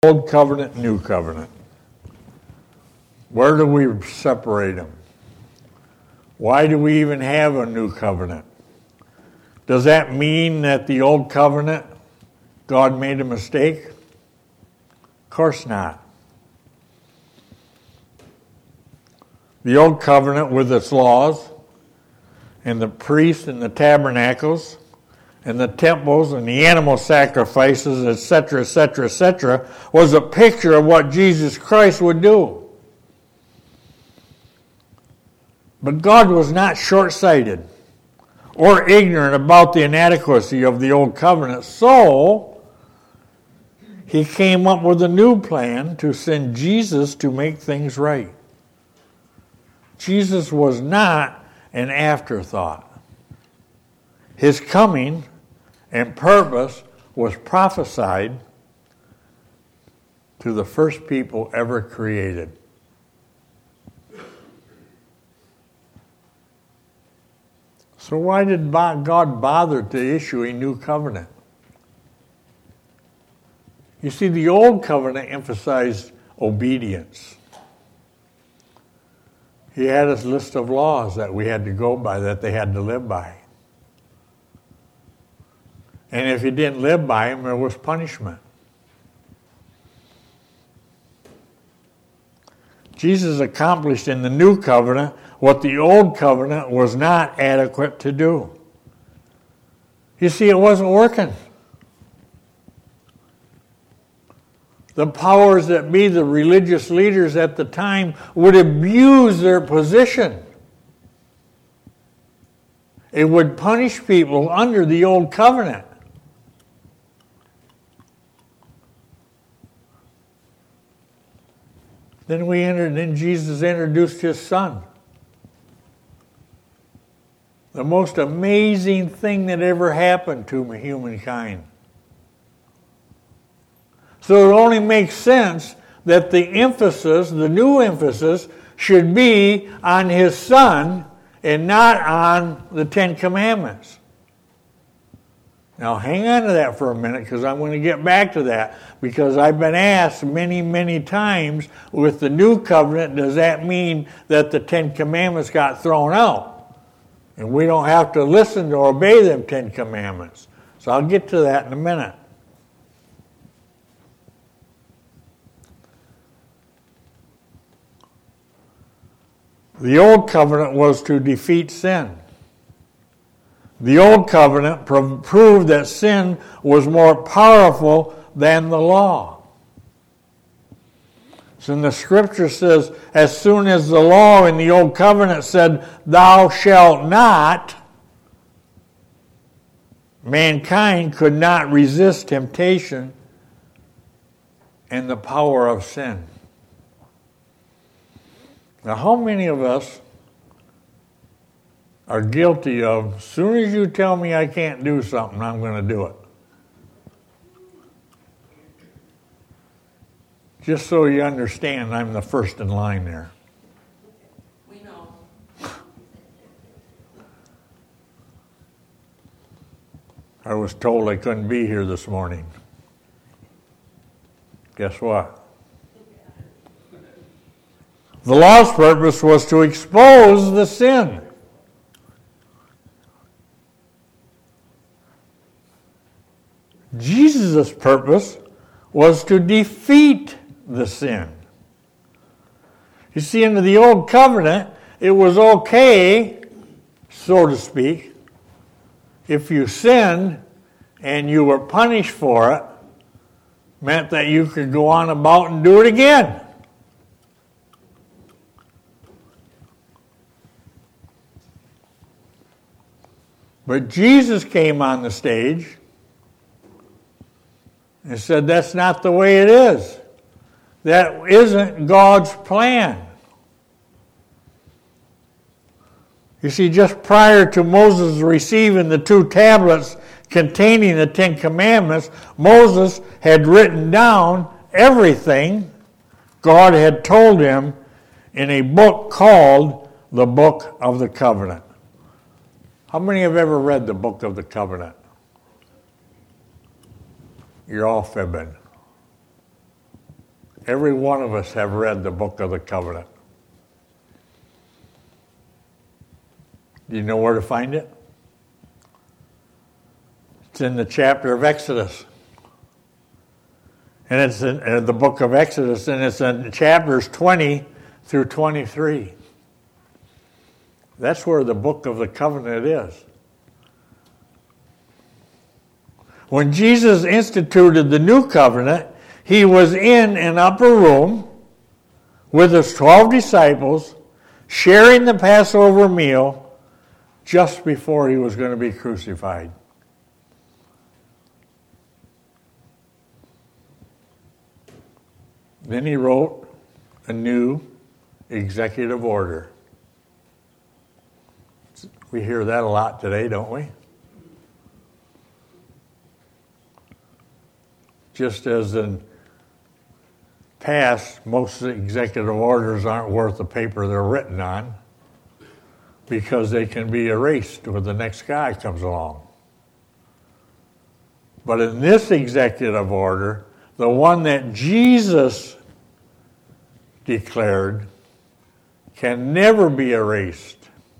Old covenant, new covenant. Where do we separate them? Why do we even have a new covenant? Does that mean that the old covenant, God made a mistake? Of course not. The old covenant with its laws, and the priests and the tabernacles, and the temples and the animal sacrifices, etc., etc., etc., was a picture of what Jesus Christ would do. But God was not short-sighted or ignorant about the inadequacy of the old covenant, so he came up with a new plan to send Jesus to make things right. Jesus was not an afterthought. His coming and purpose was prophesied to the first people ever created. So why did God bother to issue a new covenant? You see, the old covenant emphasized obedience. He had his list of laws that we had to go by, that they had to live by. And if you didn't live by them, there was punishment. Jesus accomplished in the new covenant what the old covenant was not adequate to do. You see, it wasn't working. The powers that be, the religious leaders at the time, would abuse their position. It would punish people under the old covenant. Then Jesus introduced his son. The most amazing thing that ever happened to humankind. So it only makes sense that the emphasis, the new emphasis, should be on his son and not on the Ten Commandments. Now hang on to that for a minute, because I'm going to get back to that, because I've been asked many, many times, with the new covenant, does that mean that the Ten Commandments got thrown out? And we don't have to listen or obey them Ten Commandments. So I'll get to that in a minute. The old covenant was to defeat sin. The old covenant proved that sin was more powerful than the law. So in the scripture says, as soon as the law in the old covenant said, thou shalt not, mankind could not resist temptation and the power of sin. Now, how many of us are guilty of, as soon as you tell me I can't do something, I'm going to do it? Just so you understand, I'm the first in line there. We know. I was told I couldn't be here this morning. Guess what? The law's purpose was to expose the sin. Jesus' purpose was to defeat the sin. You see, under the old covenant, it was okay, so to speak, if you sinned and you were punished for it, meant that you could go on about and do it again. But Jesus came on the stage and said, that's not the way it is. That isn't God's plan. You see, just prior to Moses receiving the 2 tablets containing the 10 Commandments, Moses had written down everything God had told him in a book called the Book of the Covenant. How many have ever read the Book of the Covenant? You're all fibbing. Every one of us have read the book of the covenant. Do you know where to find it? It's in the chapter of Exodus. And it's in the book of Exodus, and it's in chapters 20 through 23. That's where the book of the covenant is. When Jesus instituted the new covenant, he was in an upper room with his 12 disciples, sharing the Passover meal just before he was going to be crucified. Then he wrote a new executive order. We hear that a lot today, don't we? Just as in past, most executive orders aren't worth the paper they're written on because they can be erased when the next guy comes along. But in this executive order, the one that Jesus declared can never be erased.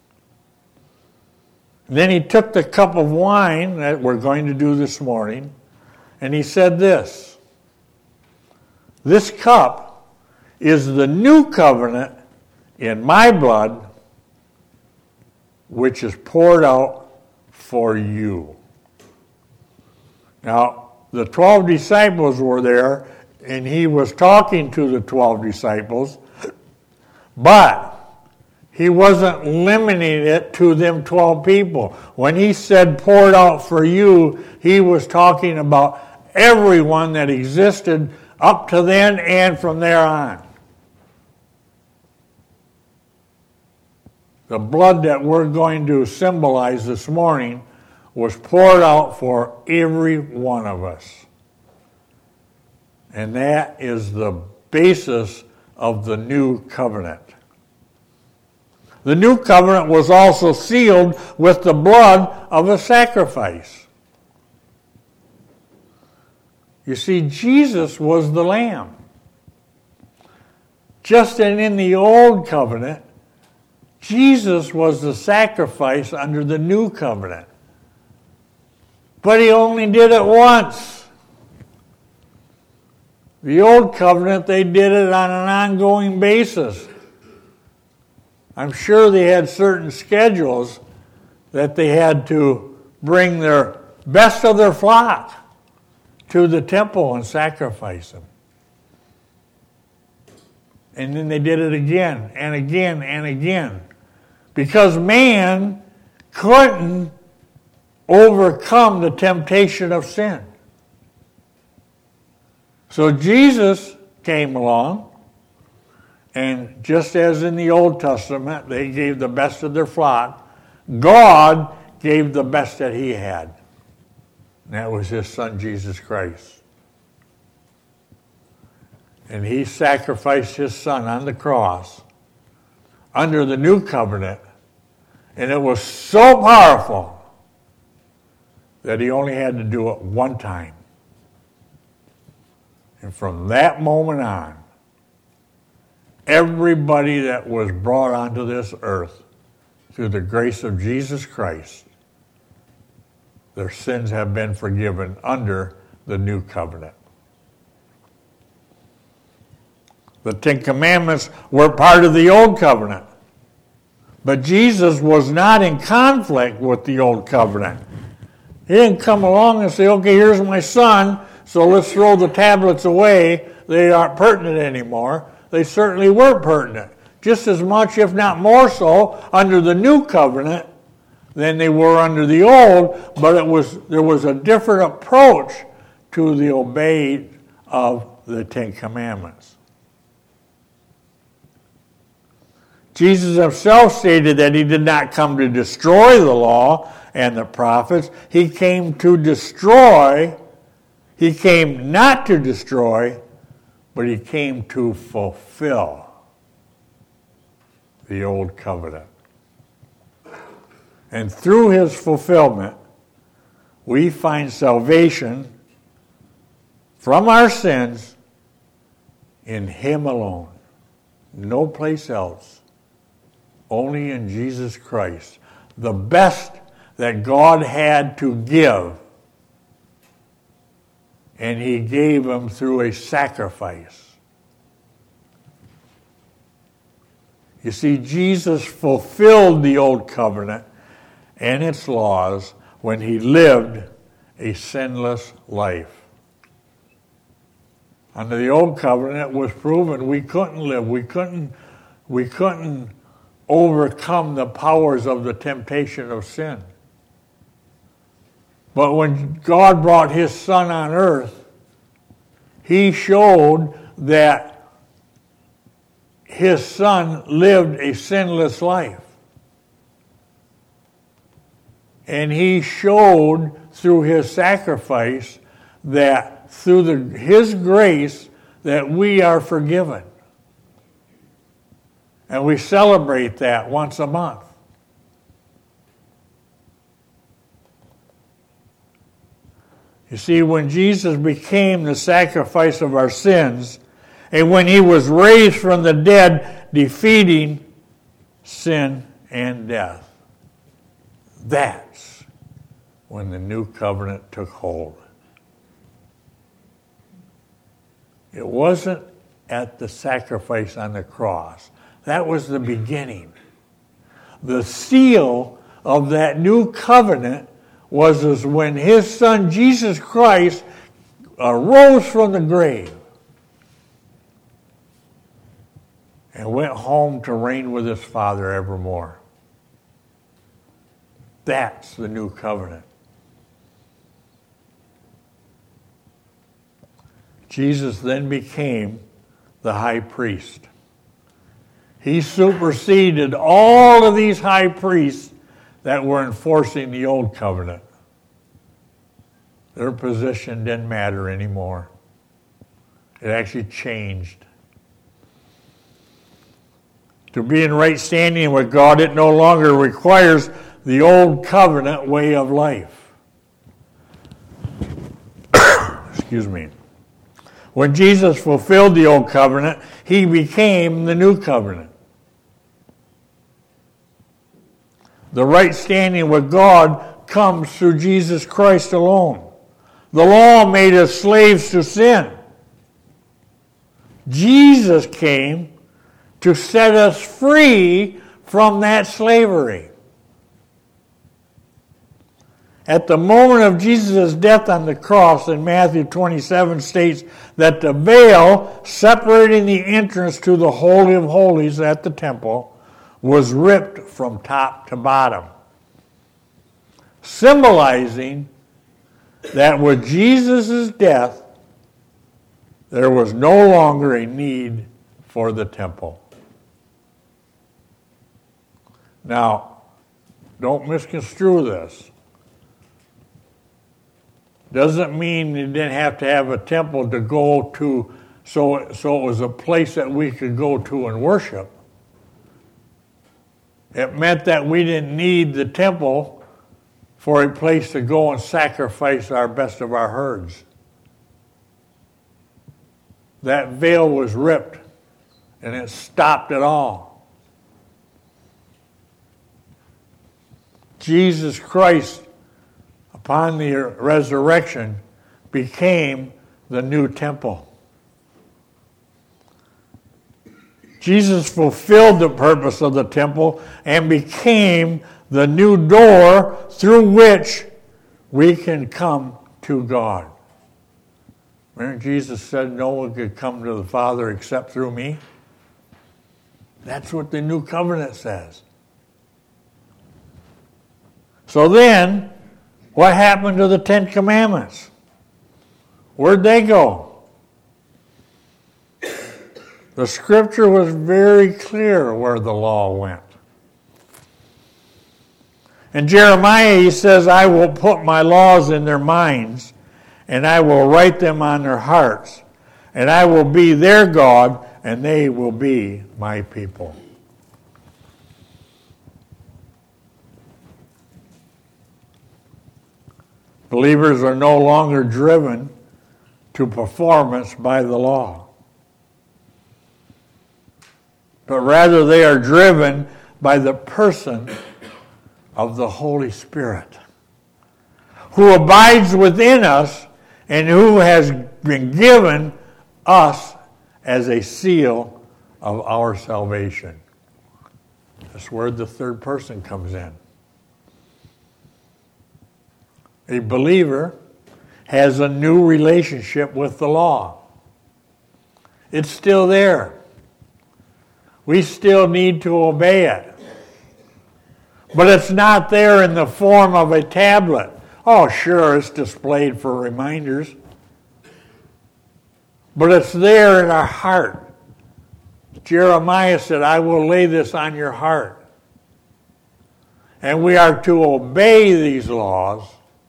Then he took the cup of wine that we're going to do this morning, and he said this: "This cup is the new covenant in my blood, which is poured out for you." Now, the 12 disciples were there, and he was talking to the 12 disciples, but he wasn't limiting it to them 12 people. When he said poured out for you, he was talking about everyone that existed up to then and from there on. The blood that we're going to symbolize this morning was poured out for every one of us. And that is the basis of the new covenant. The new covenant was also sealed with the blood of a sacrifice. You see, Jesus was the Lamb. Just as in the old covenant, Jesus was the sacrifice under the new covenant. But he only did it once. The old covenant, they did it on an ongoing basis. I'm sure they had certain schedules that they had to bring their best of their flock to the temple and sacrifice them. And then they did it again and again and again. Because man couldn't overcome the temptation of sin. So Jesus came along, and just as in the Old Testament, they gave the best of their flock, God gave the best that he had. And that was his son, Jesus Christ. And he sacrificed his son on the cross under the new covenant. And it was so powerful that he only had to do it one time. And from that moment on, everybody that was brought onto this earth through the grace of Jesus Christ, their sins have been forgiven under the new covenant. The Ten Commandments were part of the old covenant. But Jesus was not in conflict with the old covenant. He didn't come along and say, okay, here's my son, so let's throw the tablets away. They aren't pertinent anymore. They certainly were pertinent. Just as much, if not more so, under the new covenant than they were under the old, but there was a different approach to the obeying of the Ten Commandments. Jesus himself stated that he did not come to destroy the law and the prophets. He came to destroy. He came not to destroy, but he came to fulfill the old covenant. And through his fulfillment, we find salvation from our sins in Him alone. No place else. Only in Jesus Christ. The best that God had to give. And He gave Him through a sacrifice. You see, Jesus fulfilled the old covenant and its laws when He lived a sinless life. Under the old covenant, it was proven we couldn't live. We couldn't overcome the powers of the temptation of sin. But when God brought His Son on earth, He showed that His Son lived a sinless life. And He showed through His sacrifice that through His grace that we are forgiven. And we celebrate that once a month. You see, when Jesus became the sacrifice of our sins, and when He was raised from the dead, defeating sin and death, that's when the new covenant took hold. It wasn't at the sacrifice on the cross. That was the beginning. The seal of that new covenant was when His Son, Jesus Christ, arose from the grave and went home to reign with His Father evermore. That's the new covenant. Jesus then became the high priest. He superseded all of these high priests that were enforcing the old covenant. Their position didn't matter anymore. It actually changed. To be in right standing with God, it no longer requires the old covenant way of life. Excuse me. When Jesus fulfilled the old covenant, He became the new covenant. The right standing with God comes through Jesus Christ alone. The law made us slaves to sin. Jesus came to set us free from that slavery. At the moment of Jesus' death on the cross, in Matthew 27 states that the veil separating the entrance to the Holy of Holies at the temple was ripped from top to bottom, symbolizing that with Jesus' death, there was no longer a need for the temple. Now, don't misconstrue this. Doesn't mean you didn't have to have a temple to go to, so it was a place that we could go to and worship. It meant that we didn't need the temple for a place to go and sacrifice our best of our herds. That veil was ripped, and it stopped it all. Jesus Christ, upon the resurrection, became the new temple. Jesus fulfilled the purpose of the temple and became the new door through which we can come to God. Remember, Jesus said no one could come to the Father except through me? That's what the new covenant says. So then, what happened to the Ten Commandments? Where'd they go? The scripture was very clear where the law went. In Jeremiah, he says, I will put my laws in their minds, and I will write them on their hearts, and I will be their God, and they will be my people. Believers are no longer driven to performance by the law. but rather they are driven by the person of the Holy Spirit, who abides within us and who has been given us as a seal of our salvation. That's where the third person comes in. A believer has a new relationship with the law. It's still there. We still need to obey it. But it's not there in the form of a tablet. Oh, sure, it's displayed for reminders. But it's there in our heart. Jeremiah said, I will lay this on your heart. And we are to obey these laws,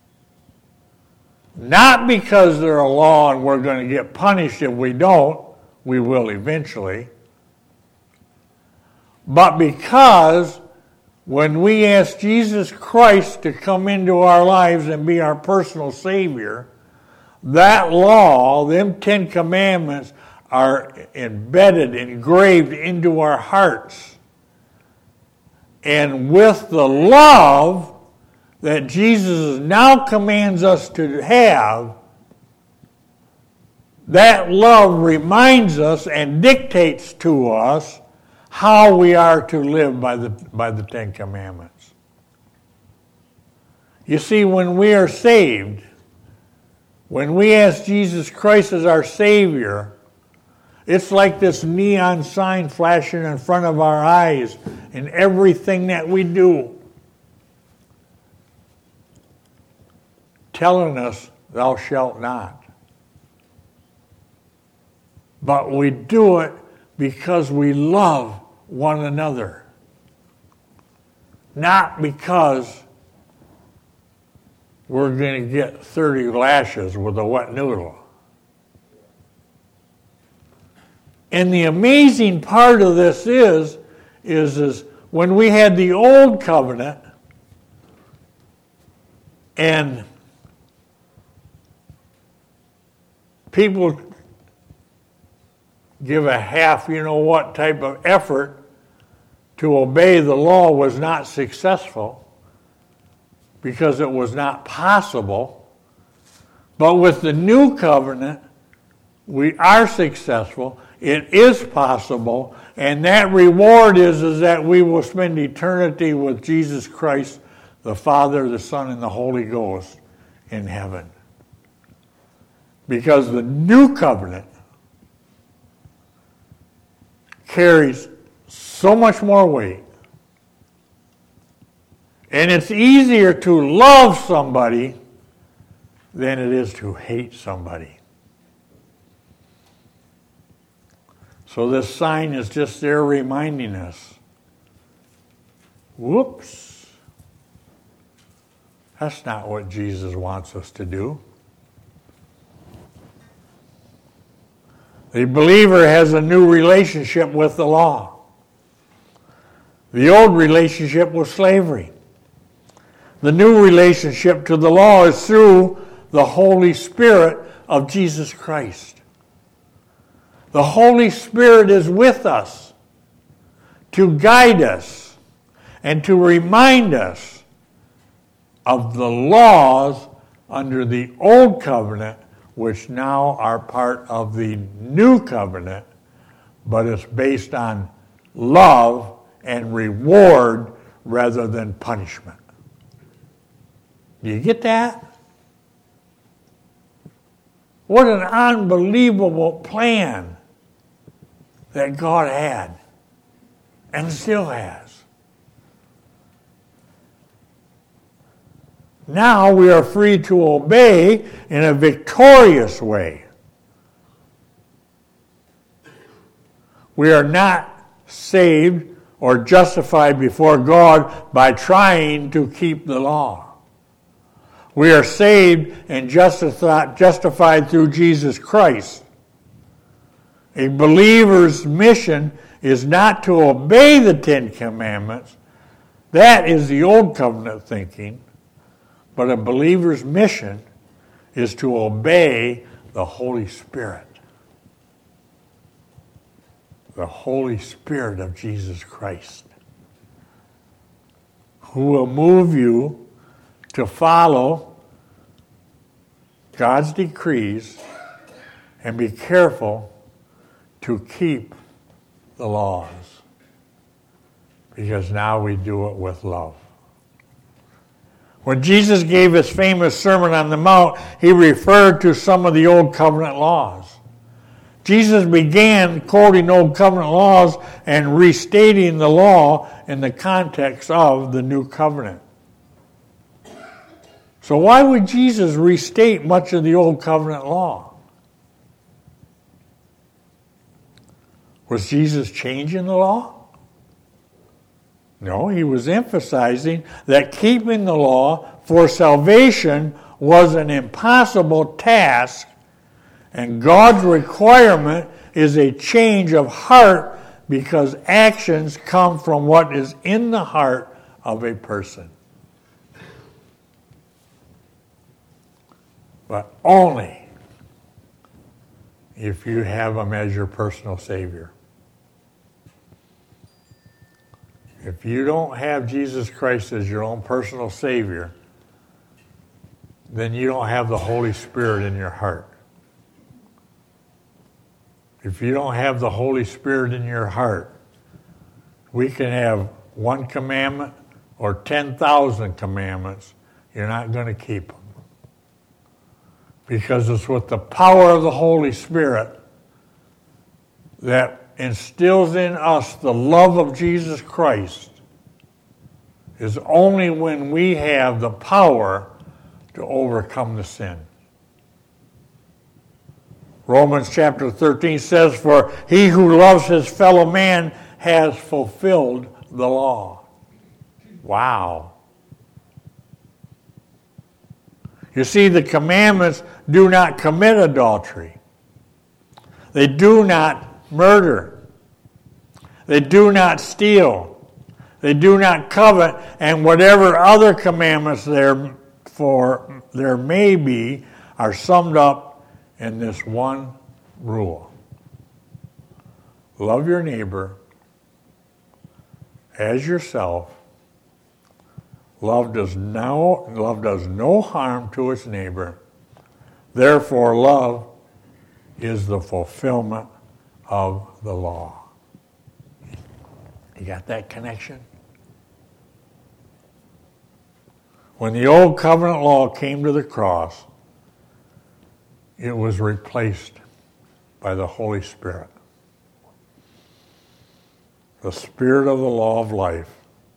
not because they're a law and we're going to get punished if we don't. We will eventually. But because when we ask Jesus Christ to come into our lives and be our personal Savior, that law, them 10 Commandments, are embedded, engraved into our hearts. And with the love that Jesus now commands us to have, that love reminds us and dictates to us how we are to live by the 10 Commandments. You see, when we are saved, when we ask Jesus Christ as our Savior, it's like this neon sign flashing in front of our eyes in everything that we do, telling us, thou shalt not. But we do it because we love one another. Not because we're going to get 30 lashes with a wet noodle. And the amazing part of this is when we had the old covenant and people give a half, what type of effort to obey the law was not successful because it was not possible. But with the new covenant, we are successful. It is possible. And that reward is that we will spend eternity with Jesus Christ, the Father, the Son, and the Holy Ghost in heaven. Because the new covenant carries so much more weight. And it's easier to love somebody than it is to hate somebody. So this sign is just there reminding us, whoops, that's not what Jesus wants us to do. The believer has a new relationship with the law. The old relationship was slavery. The new relationship to the law is through the Holy Spirit of Jesus Christ. The Holy Spirit is with us to guide us and to remind us of the laws under the old covenant, which now are part of the new covenant, but it's based on love and reward rather than punishment. Do you get that? What an unbelievable plan that God had and still has. Now we are free to obey in a victorious way. We are not saved or justified before God by trying to keep the law. We are saved and justified through Jesus Christ. A believer's mission is not to obey the 10 Commandments. That is the old covenant thinking. But a believer's mission is to obey the Holy Spirit. the Holy Spirit of Jesus Christ, who will move you to follow God's decrees and be careful to keep the laws. Because now we do it with love. When Jesus gave his famous Sermon on the Mount, he referred to some of the Old Covenant laws. Jesus began quoting Old Covenant laws and restating the law in the context of the New Covenant. So why would Jesus restate much of the Old Covenant law? Was Jesus changing the law? No, he was emphasizing that keeping the law for salvation was an impossible task, and God's requirement is a change of heart because actions come from what is in the heart of a person. But only if you have him as your personal Savior. If you don't have Jesus Christ as your own personal Savior, then you don't have the Holy Spirit in your heart. If you don't have the Holy Spirit in your heart, we can have one commandment or 10,000 commandments. You're not going to keep them. Because it's with the power of the Holy Spirit that instills in us the love of Jesus Christ. Is only when we have the power to overcome the sin. Romans chapter 13 says, "For he who loves his fellow man has fulfilled the law." Wow. You see, the commandments do not commit adultery. They do not murder. They do not steal. They do not covet, and whatever other commandments there may be are summed up in this one rule. Love your neighbor as yourself. Love does no harm to its neighbor. Therefore, love is the fulfillment of the law. You got that connection? When the Old Covenant law came to the cross, it was replaced by the Holy Spirit. The Spirit of the law of life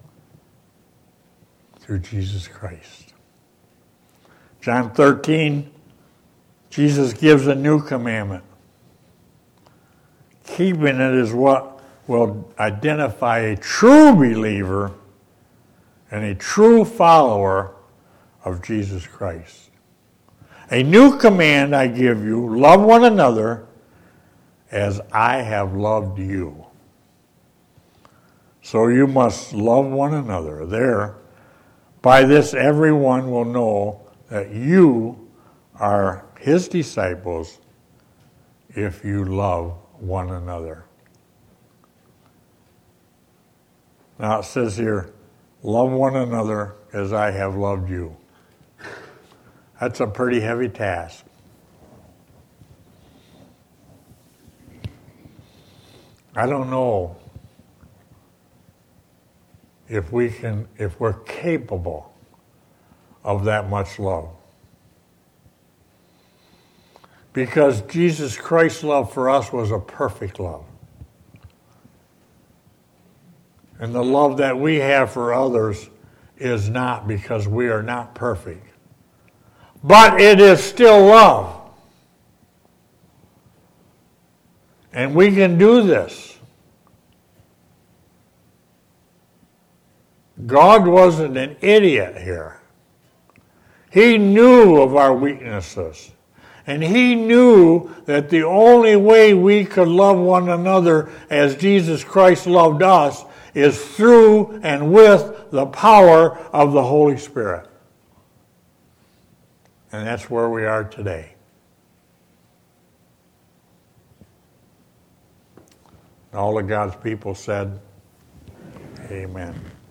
through Jesus Christ. John 13, Jesus gives a new commandment. Keeping it is what will identify a true believer and a true follower of Jesus Christ. A new command I give you, love one another as I have loved you. So you must love one another. By this everyone will know that you are his disciples if you love one another. Now it says here, love one another as I have loved you. That's a pretty heavy task. I don't know if we're capable of that much love. Because Jesus Christ's love for us was a perfect love. And the love that we have for others is not, because we are not perfect. But it is still love. And we can do this. God wasn't an idiot here. He knew of our weaknesses. And he knew that the only way we could love one another as Jesus Christ loved us is through and with the power of the Holy Spirit. And that's where we are today. All of God's people said, amen.